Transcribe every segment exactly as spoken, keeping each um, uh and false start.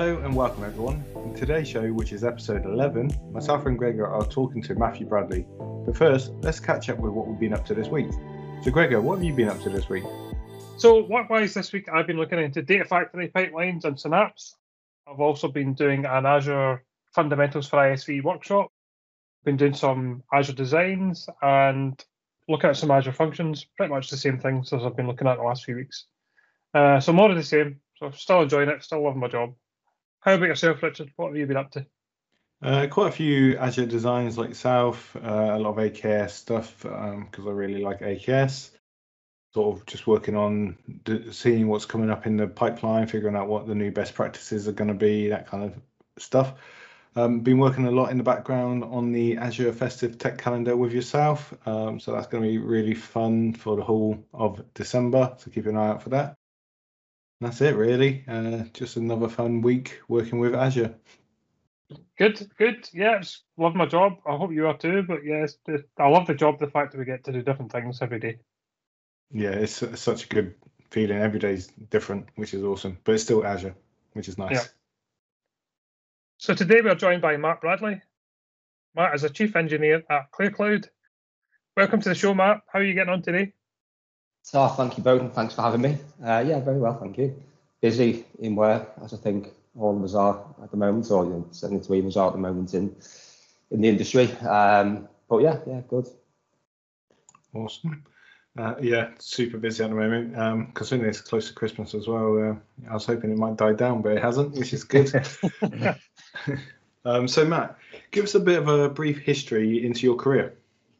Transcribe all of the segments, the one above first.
Hello and welcome everyone. In today's show, which is episode eleven, myself and Gregor are talking to Matthew Bradley. But first, let's catch up with what we've been up to this week. So Gregor, what have you been up to this week? So work-wise this week, I've been looking into Data Factory pipelines and Synapse. I've also been doing an Azure Fundamentals for I S V workshop. Been doing some Azure designs and looking at some Azure functions. Pretty much the same things as I've been looking at the last few weeks. Uh, so more of the same. So still enjoying it, still loving my job. How about yourself, Richard? What have you been up to? Uh, quite a few Azure designs like yourself, uh, a lot of A K S stuff because um, I really like A K S. Sort of just working on d- seeing what's coming up in the pipeline, figuring out what the new best practices are going to be, that kind of stuff. Um, been working a lot in the background on the Azure Festive Tech Calendar with yourself. Um, so that's going to be really fun for the whole of December. So keep an eye out for that. And that's it, really. Uh, just another fun week working with Azure. Good, good. Yeah, it's love my job. I hope you are too. But yes, the, I love the job. The fact that we get to do different things every day. Yeah, it's, it's such a good feeling. Every day's different, which is awesome. But it's still Azure, which is nice. Yeah. So today we are joined by Matt Bradley. Matt is a chief engineer at ClearCloud. Welcome to the show, Matt. How are you getting on today? So thank you both, and thanks for having me. Uh, yeah, very well, thank you. Busy in work, as I think all of us are at the moment, or you know, certainly three of us are at the moment in in the industry. Um, but yeah, yeah, good. Awesome. Uh, yeah, super busy at the moment. Um, considering it's close to Christmas as well, uh, I was hoping it might die down, but it hasn't, which is good. um, so Matt, give us a bit of a brief history into your career.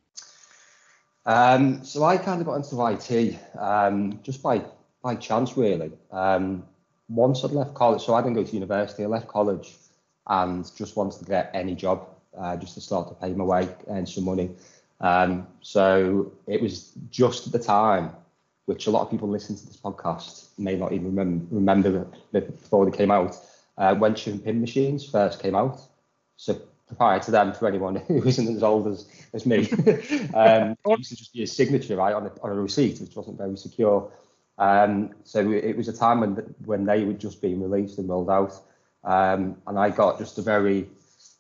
Um, so I kind of got into I T um, just by by chance, really. Um, once I'd left college, so I didn't go to university. I left college and just wanted to get any job, uh, just to start to pay my way, earn some money. Um, so it was just at the time, which a lot of people listening to this podcast may not even remember, remember before they came out, uh, when Chip and Pin machines first came out. So prior to them, for anyone who isn't as old as, as me, um, it used to just be a signature, right, on a, on a receipt, which wasn't very secure. Um, so it was a time when when they were just being released and rolled out. Um, and I got just a very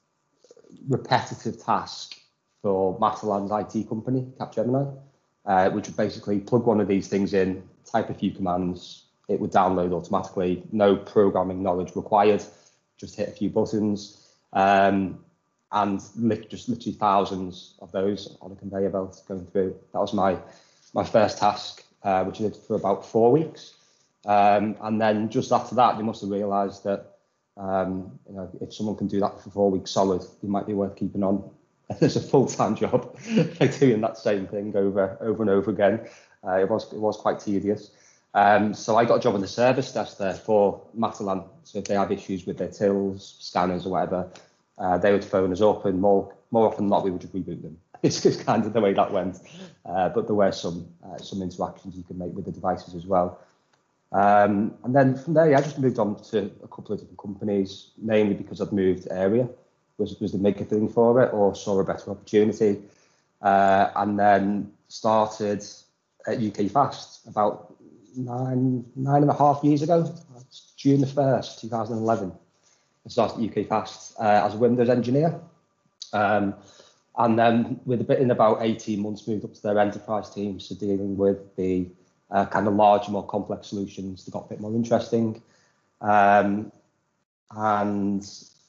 repetitive task for Matalan's I T company, Capgemini, uh, which would basically plug one of these things in, type a few commands, it would download automatically, no programming knowledge required, just hit a few buttons. Um, and li- just literally thousands of those on a conveyor belt going through. That was my my first task, uh, which I did for about four weeks. Um, and then just after that, they must have realised that um, you know, if someone can do that for four weeks solid, it might be worth keeping on as a full-time job, like doing that same thing over over and over again. Uh, it was it was quite tedious. Um, so I got a job on the service desk there for Matalan. So if they have issues with their tills, scanners or whatever, Uh, they would phone us up, and more more often than not, we would just reboot them. It's just kind of the way that went. Uh, but there were some uh, some interactions you could make with the devices as well. Um, and then from there, yeah, I just moved on to a couple of different companies, mainly because I'd moved area, was was the bigger thing for it, or saw a better opportunity. Uh, and then started at U K Fast about nine nine and a half years ago, June the first, two thousand eleven. I started at U K Fast uh, as a Windows engineer, um, and then with a bit in about eighteen months moved up to their enterprise team, so dealing with the uh, kind of larger, more complex solutions that got a bit more interesting. Um, and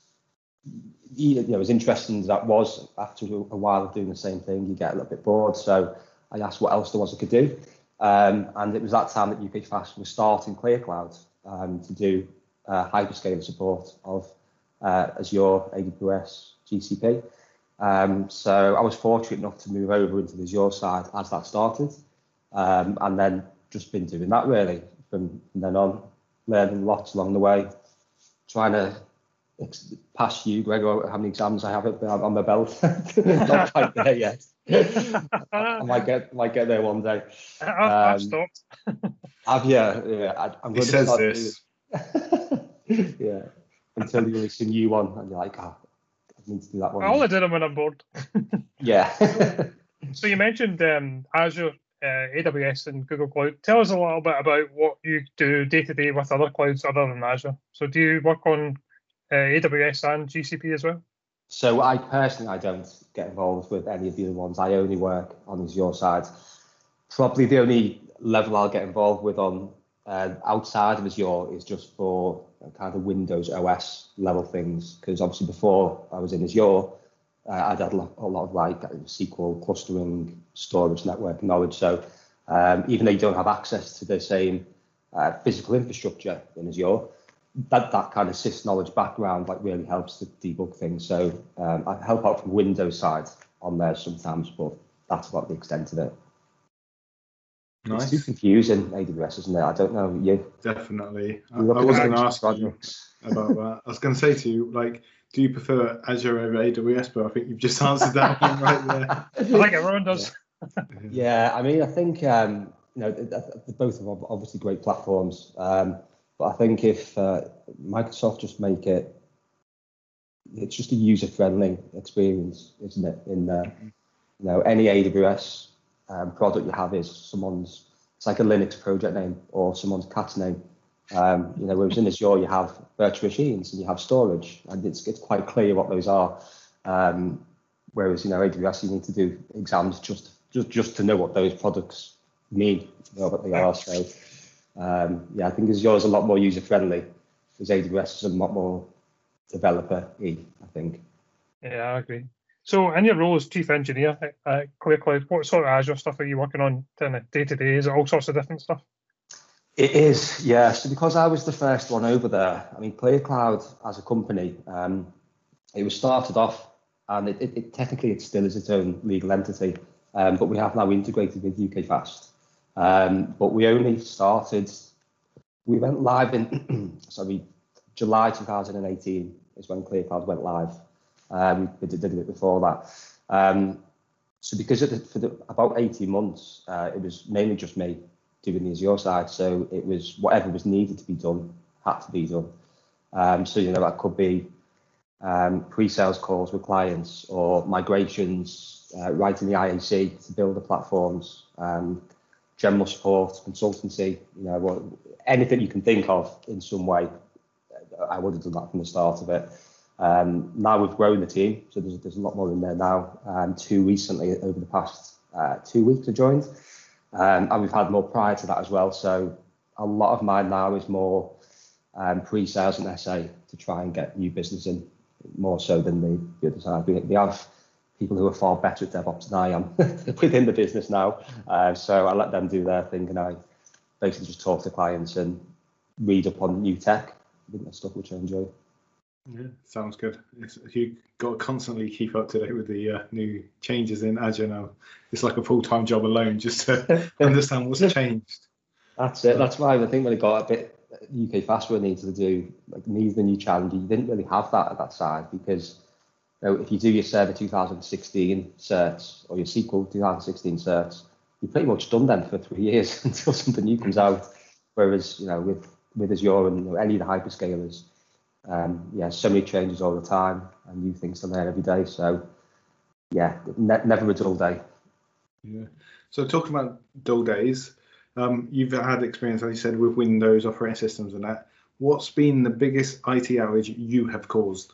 you know, as interesting as that was, after a while of doing the same thing, you get a little bit bored. So I asked what else there was I could do, um, and it was that time that U K Fast was starting ClearCloud um, to do Uh, hyperscaler support of uh, Azure, A W S, G C P. Um, so I was fortunate enough to move over into the Azure side as that started, um, and then just been doing that really from then on, learning lots along the way, trying to ex- pass you, Gregor, how many exams I have on my belt. Not quite there yet. I might get might get there one day. I've, Um, I've stopped. Have you? Yeah, I, I'm He going says to start this. yeah, until you release a new one and you're like, oh, I need to do that one. I only did them when I'm bored. Yeah. So you mentioned um, Azure, uh, A W S and Google Cloud. Tell us a little bit about what you do day to day with other clouds other than Azure. So do you work on uh, A W S and G C P as well? So I personally, I don't get involved with any of the other ones. I only work on Azure side. Probably the only level I'll get involved with on uh, outside of Azure is just for kind of Windows O S level things. Because obviously before I was in Azure, uh, I'd had a lot, a lot of like S Q L clustering, storage, network knowledge. So um, even though you don't have access to the same uh, physical infrastructure in Azure, that that kind of sys knowledge background like really helps to debug things. So um, I help out from Windows side on there sometimes, but that's about the extent of it. Nice. It's too confusing, A W S, isn't it? I don't know, you? Definitely. I, I You're looking was at going to actual ask you projects. about that. I was going to say to you, like, do you prefer Azure over A W S? But I think you've just answered that one right there. I think everyone does. Yeah, I mean, I think um, you know, they're both are obviously great platforms, um, but I think if uh, Microsoft just make it, it's just a user-friendly experience, isn't it? In uh, you know, any A W S um, product you have is someone's, it's like a Linux project name or someone's cat's name. Um, you know, whereas in Azure you have virtual machines and you have storage, and it's it's quite clear what those are. Um, whereas you know, A W S you need to do exams just just just to know what those products mean, you know what they are. So um, yeah, I think Azure is a lot more user friendly, because A W S is a lot more developer-y, I think. Yeah, I agree. So in your role as chief engineer at Clear Cloud, what sort of Azure stuff are you working on day to day? Is it all sorts of different stuff? It is, yeah. So because I was the first one over there, I mean, Clear Cloud as a company, um, it was started off, and it, it, it technically it still is its own legal entity, um, but we have now integrated with U K Fast. Um, but we only started, we went live in, sorry, July two thousand eighteen is when Clear Cloud went live. Um, we did, did it before that. Um, so because of the, for the, about eighteen months, uh, it was mainly just me doing the Azure side. So it was whatever was needed to be done, had to be done. Um, so, you know, that could be um, pre-sales calls with clients or migrations, uh, writing the I A C to build the platforms, um, general support, consultancy, you know, what, anything you can think of in some way. I would have done that from the start of it. Um, now we've grown the team, so there's, there's a lot more in there now. Um, two recently, over the past uh, two weeks, I joined. Um, and we've had more prior to that as well. So a lot of mine now is more um, pre-sales and S A to try and get new business in, more so than the, the other side. We, we have people who are far better at DevOps than I am within the business now. Uh, so I let them do their thing, and I basically just talk to clients and read up on new tech. I think that's stuff which I enjoy. Yeah, sounds good. It's, you've got to constantly keep up to date with the uh, new changes in Azure now. It's like a full-time job alone just to understand what's changed. That's it. That's why I think when it got a bit U K Fast were needed to do, like, needs the new challenge, you didn't really have that at that side, because you know, if you do your Server two thousand sixteen certs or your S Q L two thousand sixteen certs, you're pretty much done then for three years until something new comes out. Whereas, you know, with, with Azure and, you know, any of the hyperscalers, Um, yeah, so many changes all the time and new things to learn every day. So, yeah, ne- never a dull day. Yeah. So talking about dull days, um, you've had experience, as you said, with Windows operating systems and that. What's been the biggest I T outage you have caused?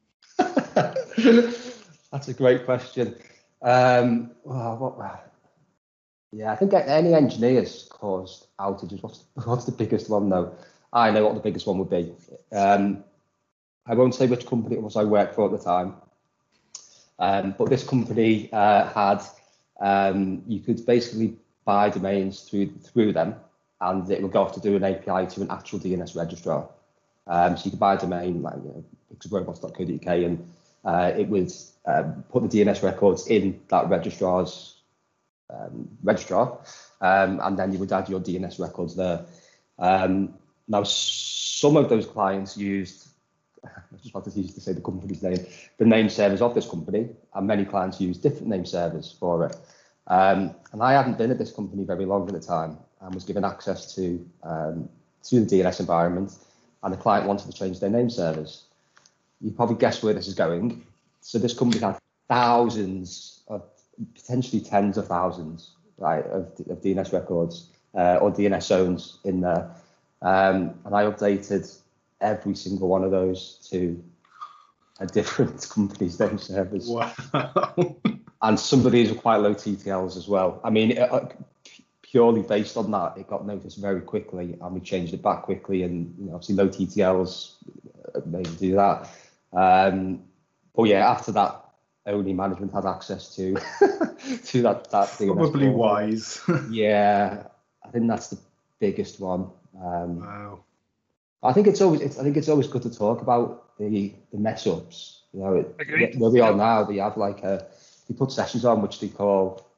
That's a great question. Um, well, what, yeah, I think any engineers caused outages. What's, what's the biggest one, though? I know what the biggest one would be. Um, I won't say which company it was I worked for at the time, um, but this company uh, had, um, you could basically buy domains through through them, and it would go off to do an A P I to an actual D N S registrar. Um, so you could buy a domain like you know, pixel robots dot co dot U K, and uh, it would um, put the D N S records in that registrar's um, registrar, um, and then you would add your D N S records there. Um, now, some of those clients used, I just wanted to use to say the company's name, the name servers of this company, and many clients use different name servers for it. Um, and I hadn't been at this company very long at the time, and was given access to um, to the D N S environment, and the client wanted to change their name servers. You probably guess where this is going. So this company had thousands of, potentially tens of thousands, right, of, of D N S records uh, or D N S zones in there. Um, and I updated every single one of those to a different company's name servers. Wow. And some of these were quite low T T Ls as well. I mean, it, uh, purely based on that, it got noticed very quickly, and we changed it back quickly. And you know, obviously, low T T Ls maybe do that. Um, but yeah, after that, only management had access to to that that thing. Probably wise. Yeah, I think that's the biggest one. Um, Wow. I think it's always it's, I think it's always good to talk about the the mess ups. You know, it, Agreed. where we are Yeah. now, they have like a they put sessions on which they call,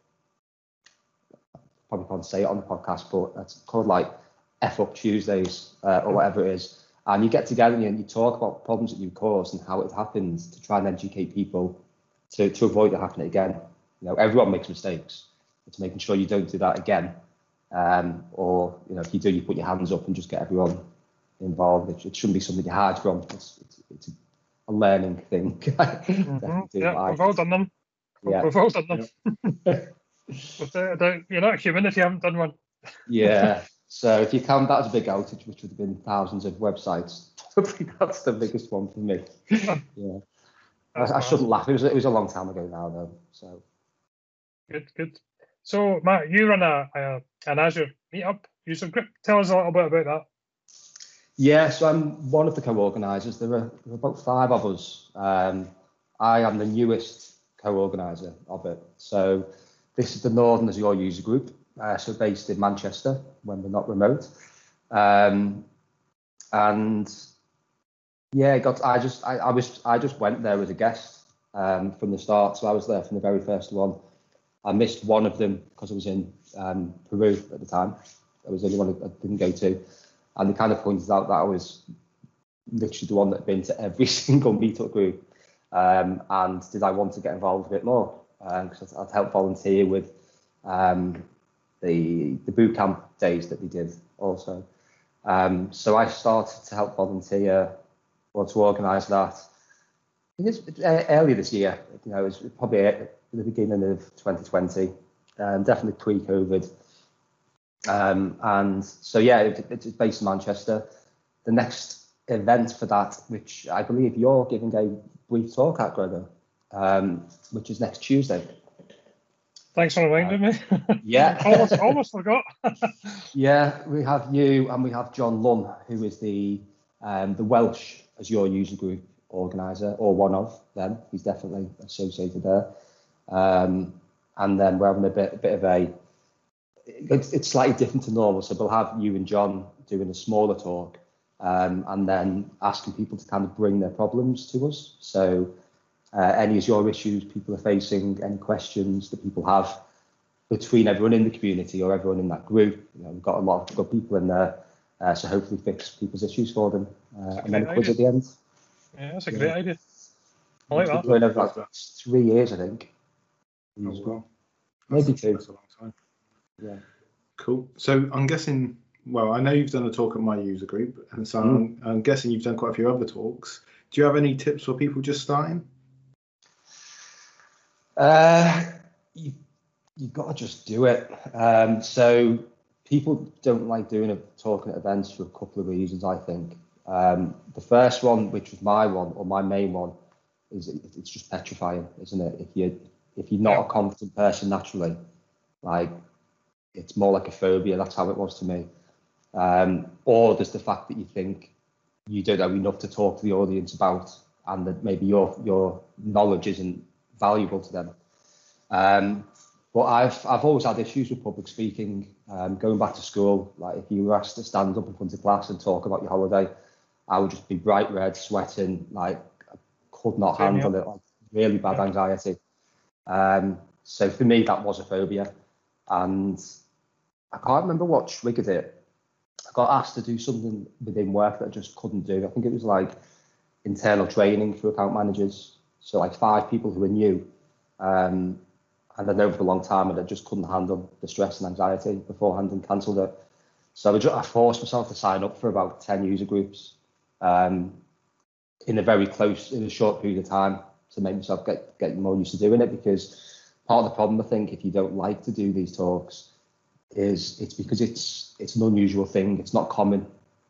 probably can't say it on the podcast, but it's called like F Up Tuesdays uh, or whatever it is. And you get together and you talk about problems that you caused and how it happened to try and educate people to, to avoid it happening again. You know, everyone makes mistakes. It's making sure you don't do that again. Um, or, you know, if you do, you put your hands up and just get everyone involved. It, it shouldn't be something you hide from. It's, it's, it's a learning thing. Mm-hmm. Yeah, we've all done them. Yeah. We've all done them. Without a doubt, you're not human if you haven't done one. Yeah. So if you count that as a big outage, which would have been thousands of websites, probably that's the biggest one for me. Yeah. I, I shouldn't laugh. It was it was a long time ago now, though. So good, good. So Matt, you run a, a an Azure meetup user group. Tell us a little bit about that. yeah, so I'm one of the co-organisers. There are, there are about five of us. Um, I am the newest co-organiser of it. So this is the Northern Azure user group. Uh, so based in Manchester when we're not remote, um, and yeah, it got. I just I, I was I just went there as a guest um, from the start. So I was there from the very first one. I missed one of them because I was in um, Peru at the time. That was the only one I didn't go to, and they kind of pointed out that I was literally the one that had been to every single meetup group. Um, and did I want to get involved a bit more? Because um, I'd helped volunteer with. Um, the the boot camp days that they did also. Um, so I started to help volunteer or to organise that. I think it's uh, earlier this year, you know, it was probably at the beginning of twenty twenty, um, definitely pre-COVID. Um, and so, yeah, it, it's based in Manchester. The next event for that, which I believe you're giving a brief talk at, Gregor, um, which is next Tuesday. Thanks for reminding me. Yeah. almost, almost forgot. Yeah, we have you and we have John Lunn, who is the um, the Welsh Azure user group organizer, or one of them. He's definitely associated there. Um, and then we're having a bit, a bit of a, it's, it's slightly different to normal. So we'll have you and John doing a smaller talk um, and then asking people to kind of bring their problems to us. So Uh, any Azure issues people are facing, any questions that people have between everyone in the community or everyone in that group. You know, we've got a lot of good people in there, uh, so hopefully fix people's issues for them. Uh, and then a quiz idea. at the end. Yeah, that's a Yeah. great idea. I like that. We're doing it for like three years, I think. Oh, well. Maybe That's, two. that's a long time. Yeah. Cool. So I'm guessing, well, I know you've done a talk at my user group, and so Mm. I'm, I'm guessing you've done quite a few other talks. Do you have any tips for people just starting? Uh, you, you've got to just do it. Um, so people don't like doing a talk at events for a couple of reasons, I think. Um, the first one, which was my one, or my main one, is it, it's just petrifying, isn't it? If you if you're not Yeah. a confident person naturally, like it's more like a phobia. That's how it was to me. Um, or there's the fact that you think you don't know enough to talk to the audience about, and that maybe your your knowledge isn't valuable to them. Um, but I've I've always had issues with public speaking. Um, going back to school, like if you were asked to stand up in front of class and talk about your holiday, I would just be bright red, sweating, like I could not Same handle here. it, like really bad Yeah. anxiety. Um, so for me, that was a phobia, and I can't remember what triggered it. I got asked to do something within work that I just couldn't do. I think it was like internal training for account managers. So like five people who were new, um, and I'd known for a long time, and I just couldn't handle the stress and anxiety beforehand and cancelled it. So I, just, I forced myself to sign up for about ten user groups um, in a very close, in a short period of time to make myself get, get more used to doing it, because part of the problem, I think, if you don't like to do these talks, is it's because it's it's an unusual thing. It's not common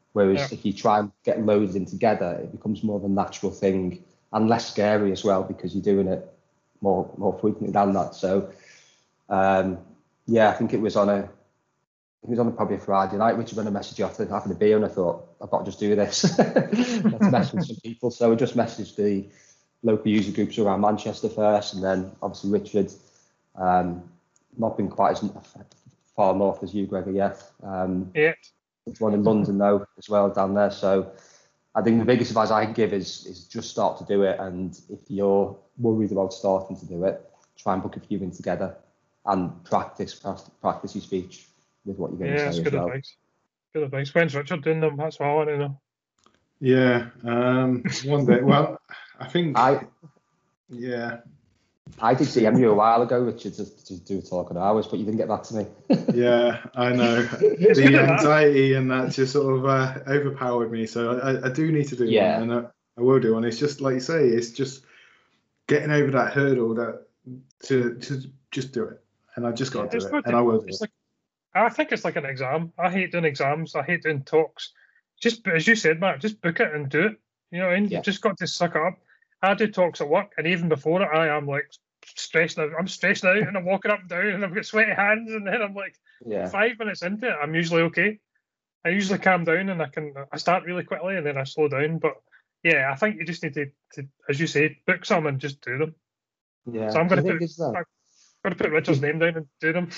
Whereas Yeah. if you try and get loads in together, it becomes more of a natural thing and less scary as well because you're doing it more more frequently than that. So um, yeah, I think it was on a it was on a, probably a Friday night, which when I messaged you after having a beer, and I thought I've got to just do this. Let's mess with some people. So I just messaged the local user groups around Manchester first, and then obviously Richard. Um, not been quite as far north as you, Gregor, yet. Um, Yeah. There's one in London though as well down there. So I think the biggest advice I can give is is just start to do it. And if you're worried about starting to do it, try and book a few in together and practice practice your speech with what you're going Yeah, to that's say good as well. advice. Good advice. When's Richard doing them? That's what I want to know. Yeah, um, one day. Well, I think. I yeah. I did D M you a while ago, Richard, to, to do a talk on hours, but you didn't get back to me. Yeah, I know. It's good The at that. anxiety and that just sort of uh, overpowered me. So I, I do need to do Yeah. one, and I, I will do one. It's just like you say, it's just getting over that hurdle that to to just do it, and I just got Yeah. to It's do it, not and the- I will do It's it. like I think it's like an exam. I hate doing exams. I hate doing talks. Just as you said, Matt, just book it and do it. You know, and Yeah. you've just got to suck it up. I do talks at work, and even before it, I am like stressed out. I'm stressed out, and I'm walking up and down, and I've got sweaty hands, and then I'm like Yeah. five minutes into it, I'm usually okay. I usually calm down, and I can I start really quickly, and then I slow down. But yeah, I think you just need to, to as you say, book some and just do them. Yeah. So I'm going The to thing put is, though, I'm going to put Richard's name down and do them.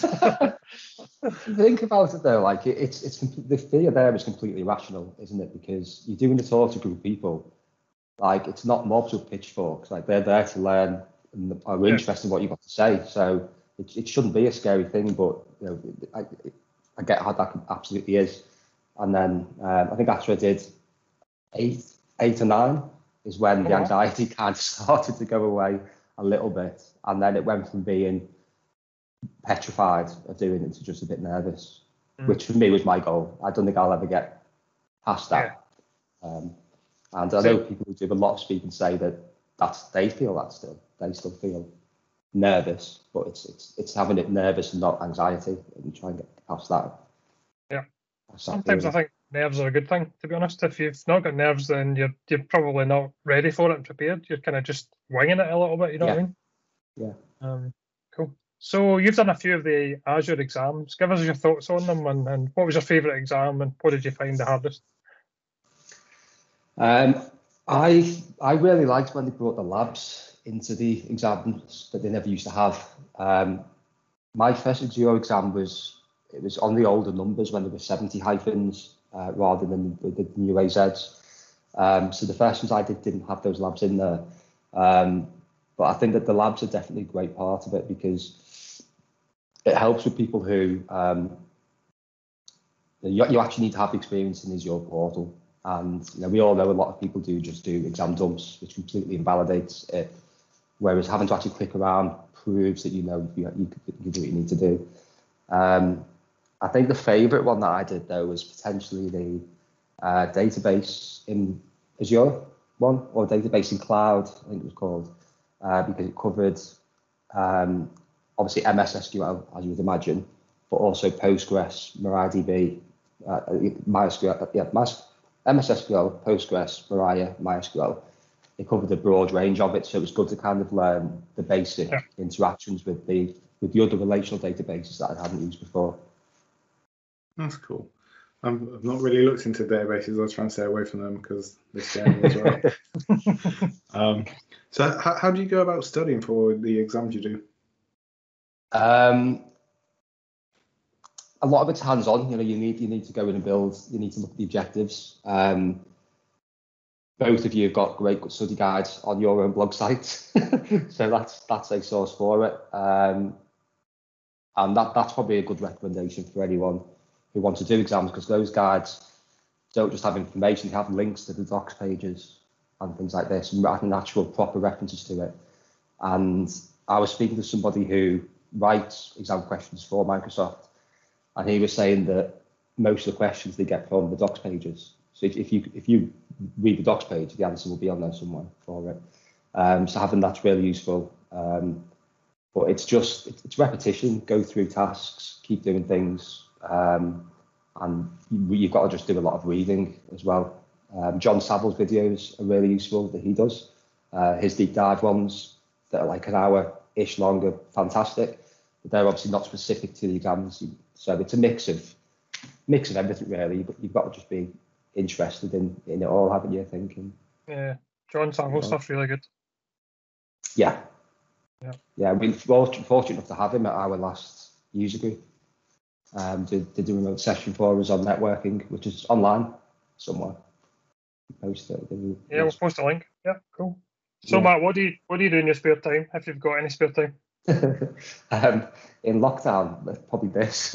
think about it though, like it, it's it's complete, the fear there is completely rational, isn't it? Because you're doing a talk to a group of people, like it's not mobs with pitchforks, like they're there to learn and are Yeah. interested in what you've got to say. So it, it shouldn't be a scary thing, but you know, I, I get how that absolutely is. And then um, I think after I did eight, eight or nine is when the Oh, wow. anxiety kind of started to go away a little bit, and then it went from being petrified of doing it to just a bit nervous, Mm. which for me was my goal. I don't think I'll ever get past that. Um, and I know people who do a lot of speaking say that that's they feel that still. They still feel nervous, but it's it's it's having it nervous and not anxiety, and try and get past that. Yeah. Past that Sometimes I feeling. think nerves are a good thing, to be honest. If you've not got nerves, then you're you're probably not ready for it and prepared. You're kind of just winging it a little bit, you know what I mean? Yeah. Um, cool. So you've done a few of the Azure exams. Give us your thoughts on them, and, and what was your favourite exam, and what did you find the hardest? Um, I I really liked when they brought the labs into the exams that they never used to have. Um, my first Azure exam was it was on the older numbers when there were seventy hyphens uh, rather than the, the new A Zs. Um, so the first ones I did didn't have those labs in there. Um, but I think that the labs are definitely a great part of it because it helps with people who um, you, you actually need to have experience in Azure portal. And you know, we all know a lot of people do just do exam dumps, which completely invalidates it. Whereas having to actually click around proves that you know you, you, you do what you need to do. Um, I think the favourite one that I did though was potentially the uh, database in Azure one, or database in cloud, I think it was called, uh, because it covered um, obviously M S S Q L, as you would imagine, but also Postgres, MariaDB, uh, MySQL, yeah, MySQL. M S S Q L, Postgres, Mariah, MySQL. It covered a broad range of it, so it was good to kind of learn the basic Yeah. interactions with the with the other relational databases that I hadn't used before. That's cool. I'm, I've not really looked into databases. I was trying to stay away from them because they scare me as well. um, so how, how do you go about studying for the exams you do? Um, a lot of it's hands-on. You know, you need you need to go in and build. You need to look at the objectives. Um, both of you have got great study guides on your own blog site, so that's that's a source for it. Um, and that that's probably a good recommendation for anyone who wants to do exams, because those guides don't just have information; they have links to the docs pages and things like this, and actual proper references to it. And I was speaking to somebody who writes exam questions for Microsoft, and he was saying that most of the questions they get from the docs pages. So if, if you if you read the docs page, the answer will be on there somewhere for it. Um, so having that's really useful. Um, but it's just it's, it's repetition. Go through tasks, keep doing things, um, and you, you've got to just do a lot of reading as well. Um, John Saville's videos are really useful that he does. Uh, his deep dive ones that are like an hour-ish long are fantastic, but they're obviously not specific to the exams. So it's a mix of mix of everything really, but you've got to just be interested in, in it all, haven't you, I think? And, Yeah, John Saville stuff's really good. Yeah. Yeah. Yeah, we're fortunate enough to have him at our last user group. Um, to, to do a remote session for us on networking, which is online somewhere. Post it. Yeah, we'll post a link. Yeah, cool. So Yeah. Matt, what do you what do you do in your spare time, if you've got any spare time? um, in lockdown, probably this.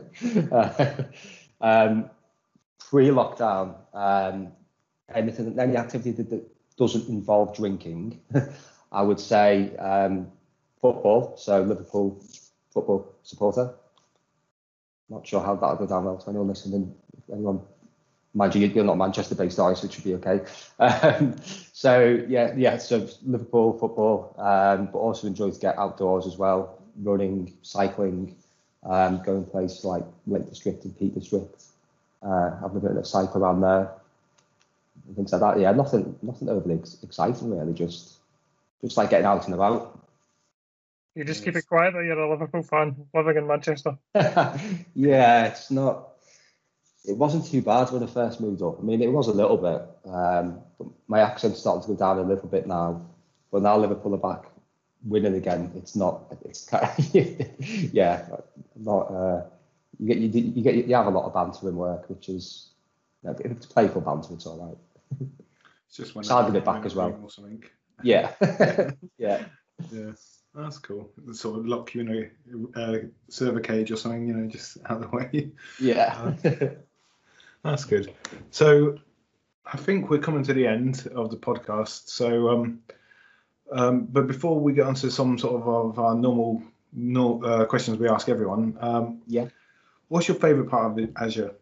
uh, um, pre-lockdown, um, anything, any activity that, that doesn't involve drinking, I would say um, football. So Liverpool football supporter. Not sure how that'll go down well to anyone listening. Anyone, mind you, you're not Manchester-based, are you? So it should be okay. Um, so yeah, yeah. So Liverpool football, um, but also enjoy to get outdoors as well, running, cycling, um, going places like Lake District and Peak District, uh, having a bit of a cycle around there, and things like that. Yeah, nothing, nothing overly ex- exciting really. Just, just like getting out and about. You just keep it quiet that you're a Liverpool fan living in Manchester. Yeah, it's not. It wasn't too bad when I first moved up. I mean, it was a little bit, um, but my accent's starting to go down a little bit now. But now Liverpool are back winning again. It's not. It's kind of, yeah, not. Uh, you get you, you get you have a lot of banter in work, which is, you know, if it's playful banter, it's all right. It's just when Excited it back as well. Or something. Yeah, yeah. Yeah, that's cool. Sort of lock you in a uh, server cage or something, you know, just out of the way. Yeah. Uh, that's good. So I think we're coming to the end of the podcast. So, um, um, but before we get onto some sort of, of our normal no, uh, questions we ask everyone, um, Yeah. what's your favourite part of it, Azure?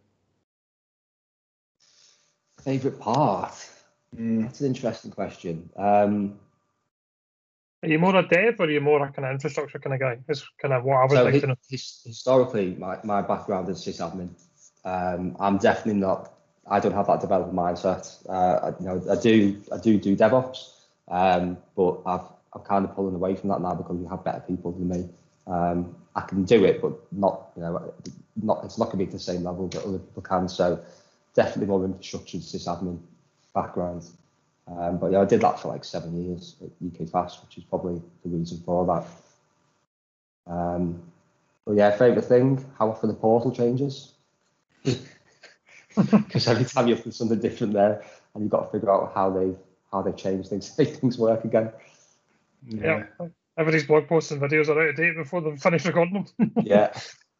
Favourite part? Mm. That's an interesting question. Um, Are you more a dev or are you more a kind of infrastructure kind of guy? It's kind of what I would so like hi- to know. his, historically, my, my background is sysadmin. Um, I'm definitely not. I don't have that developer mindset. Uh, I, you know, I do. I do do DevOps, um, but I've I'm kind of pulling away from that now because we have better people than me. Um, I can do it, but not. You know, not. It's not going to be at the same level that other people can. So definitely more infrastructure sysadmin background. Um, but yeah, I did that for like seven years at U K Fast, which is probably the reason for that. Um, but yeah, favourite thing, how often the portal changes. Because every time you put something different there, and you've got to figure out how they how they change things, make things work again. Yeah. yeah. Everybody's blog posts and videos are out of date before they've finished recording them. Yeah.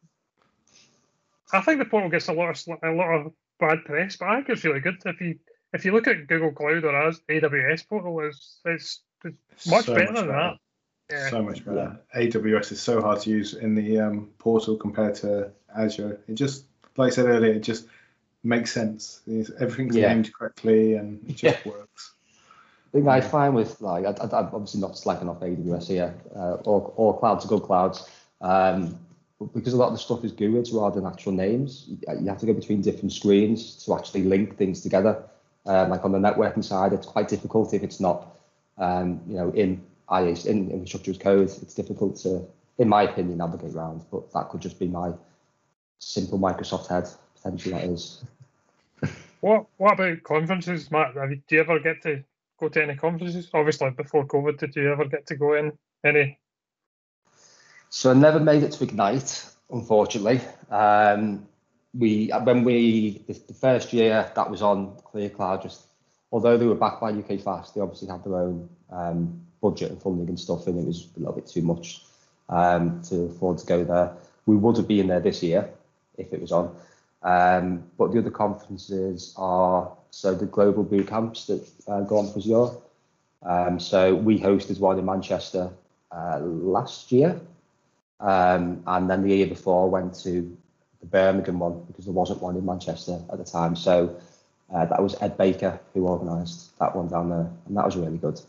I think the portal gets a lot of a lot of bad press, but I think it's really good. If you if you look at Google Cloud or as A W S portal, it's it's, it's much so better much than better. that. Yeah. So much better. Yeah. A W S is so hard to use in the um, portal compared to Azure. It just, like I said earlier, it just makes sense. Everything's Yeah. named correctly and it just Yeah. works. I think I find with like I, I, I'm obviously not slacking off A W S here. Uh, all, all clouds are good clouds, um, but because a lot of the stuff is G U I Ds rather than actual names, you, you have to go between different screens to actually link things together. Uh, like on the networking side, it's quite difficult if it's not, um, you know, in I A C, in infrastructure as code. It's difficult to, in my opinion, navigate around. But that could just be my simple Microsoft head. Potentially, that is. What what about conferences, Matt? Have you, do you ever get to go to any conferences? Obviously, before COVID, did you ever get to go in any? So I never made it to Ignite, unfortunately. Um, we when we the, the first year that was on ClearCloud, just although they were backed by U K Fast, they obviously had their own um, budget and funding and stuff, and it was a little bit too much um, to afford to go there. We would have been there this year if it was on. Um, but the other conferences are so the global boot camps that uh, go on for Azure. Um, so we hosted one in Manchester uh, last year, um, and then the year before went to the Birmingham one because there wasn't one in Manchester at the time. So uh, that was Ed Baker who organised that one down there, and that was really good.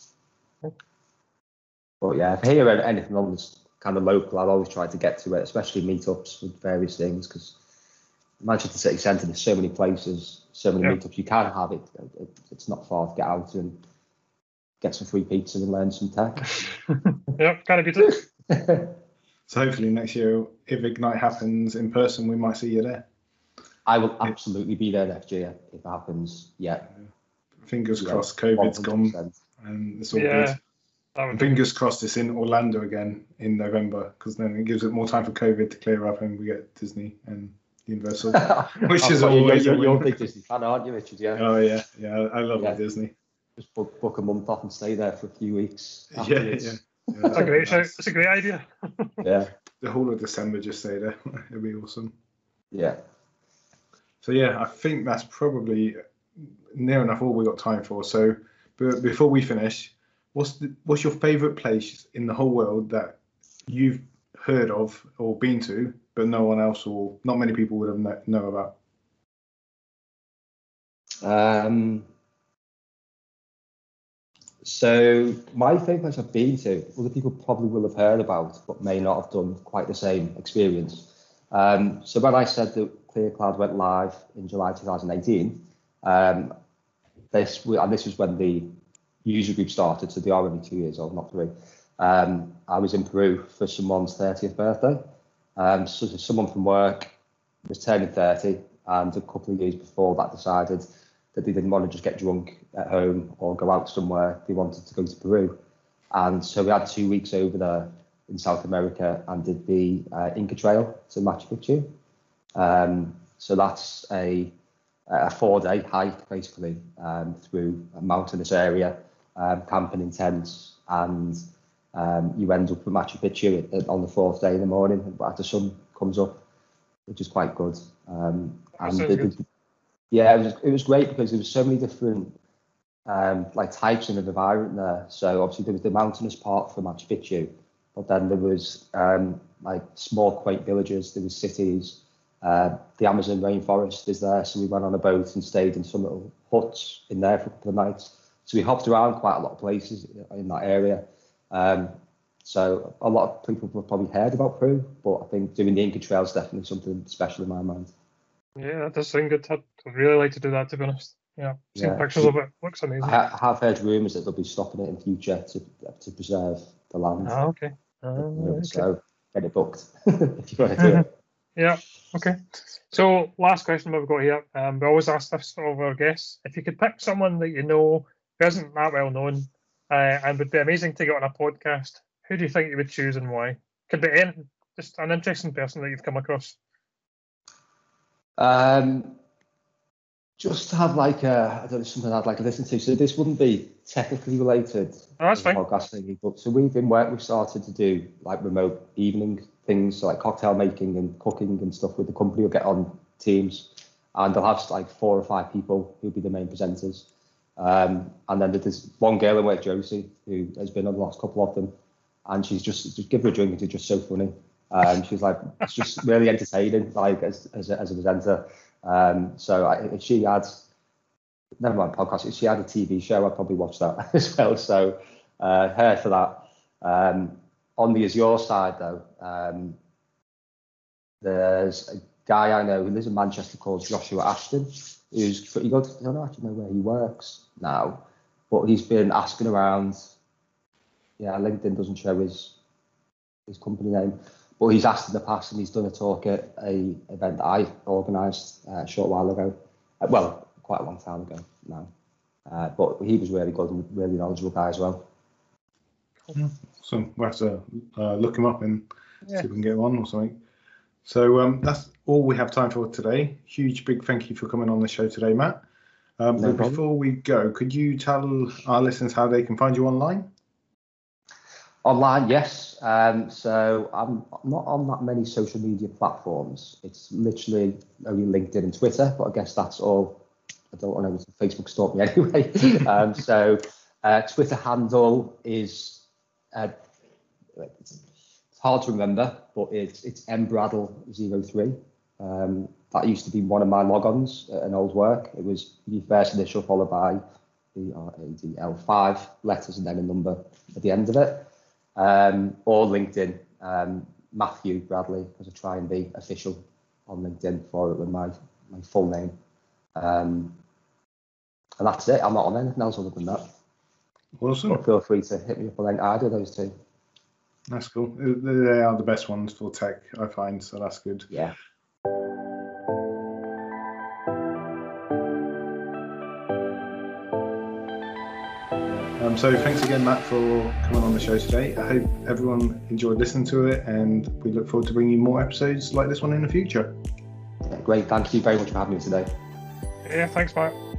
But yeah, if I hear anything on this kind of local, I'll always try to get to it, especially meetups with various things because Manchester City Centre, there's so many places, so many Yeah. meetups you can have. It, it. It's not far to get out and get some free pizza and learn some tech. Yeah, kind of good. So hopefully next year, if Ignite happens in person, we might see you there. I will absolutely be there next year if it happens. Yeah. Fingers Yeah, crossed COVID's one gone hundred percent. and it's all Yeah, good. that would And be fingers crossed it's in Orlando again in November, because then it gives it more time for COVID to clear up and we get Disney and Universal, which is You're, always you're, a you're a win. big Disney fan, aren't you, Richard? Yeah. Oh yeah, yeah, I love Yeah. Disney. Just book, book a month off and stay there for a few weeks. Yeah, afterwards. yeah. yeah That's a great shout. nice. That's a great idea. Yeah. The whole of December, just stay there. It'll be awesome. Yeah. So yeah, I think that's probably near enough all we got time for. So, but before we finish, what's the, what's your favourite place in the whole world that you've heard of or been to, but no one else or not many people would have kn- know about? Um, so my favourite place I've been to, other people probably will have heard about, but may not have done quite the same experience. Um, so when I said that ClearCloud went live in July two thousand eighteen, um, this and this was when the user group started, so they are only two years old, not three. Um, I was in Peru for someone's thirtieth birthday. Um, so someone from work was turning thirty, and a couple of years before that decided that they didn't want to just get drunk at home or go out somewhere. They wanted to go to Peru. And so we had two weeks over there in South America and did the uh, Inca Trail to Machu Picchu. Um, so that's a, a four-day hike, basically, um, through a mountainous area, um, camping in tents, and um, you end up at Machu Picchu at, on the fourth day in the morning as the sun comes up, which is quite good. Um, and sounds the, good. the, yeah, it was, it was great because there was so many different um, like types in the environment there. So obviously there was the mountainous part for Machu Picchu, but then there was um, like small quaint villages, there was cities, uh, the Amazon rainforest is there. So we went on a boat and stayed in some little huts in there for a couple of nights. So we hopped around quite a lot of places in that area. Um, so a lot of people have probably heard about Peru, but I think doing the Inca Trail is definitely something special in my mind. Yeah, that does sound good. I'd I'd really like to do that, to be honest. Yeah, seen Yeah. pictures of it. Looks amazing. I ha- have heard rumours that they'll be stopping it in future to to preserve the land. Ah, okay. Ah, okay. So get it booked if you want to do it. Yeah, okay. So last question we've got here. Um, we always ask this of our guests. If you could pick someone that you know who isn't that well known uh, and would be amazing to get on a podcast, who do you think you would choose and why? Could be any, just an interesting person that you've come across. Um, just to have like a, I don't know, something I'd like to listen to. So this wouldn't be technically related. Oh, that's fine. Podcasting, but so we've been work. We've started to do like remote evening things, so like cocktail making and cooking and stuff with the company. We'll get on Teams, and they'll have like four or five people who'll be the main presenters. Um, and then there's one girl in work, Josie, who has been on the last couple of them, and she's just just give her a drink and she's just so funny. Um, she's like, it's just really entertaining, like as as a, as a presenter. Um, so I, if she had, never mind podcast, if she had a T V show, I'd probably watch that as well. So uh, her for that. Um, on the Azure side, though, um, there's a guy I know who lives in Manchester called Joshua Ashton, who's pretty good. I don't actually know where he works now, but he's been asking around. Yeah, LinkedIn doesn't show his his company name. But he's asked in the past, and he's done a talk at a event that I organised uh, a short while ago. Uh, well, quite a long time ago now. Uh, but he was really good and really knowledgeable guy as well. So we'll have to uh, look him up and Yeah. see if we can get him on or something. So um, that's all we have time for today. Huge big thank you for coming on the show today, Matt. Um, No but problem. before we go, could you tell our listeners how they can find you online? Online, yes. Um, so I'm not on that many social media platforms. It's literally only LinkedIn and Twitter, but I guess that's all. I don't want to Facebook stalk me anyway. um, so uh, Twitter handle is, uh, it's hard to remember, but it's it's mbradle zero three. Um, that used to be one of my logons at an old work. It was the first initial followed by B R A D L, five letters and then a number at the end of it. Um, or LinkedIn, um, Matthew Bradley, because I try and be official on LinkedIn for it with my, my full name. Um, and that's it. I'm not on anything else other than that. Awesome. But feel free to hit me up on either of those two. That's cool. They are the best ones for tech, I find, so that's good. Yeah. Um, so thanks again, Matt, for coming on the show today. I hope everyone enjoyed listening to it, and we look forward to bringing you more episodes like this one in the future. Yeah, great. Thank you very much for having me today. Yeah, thanks, Matt.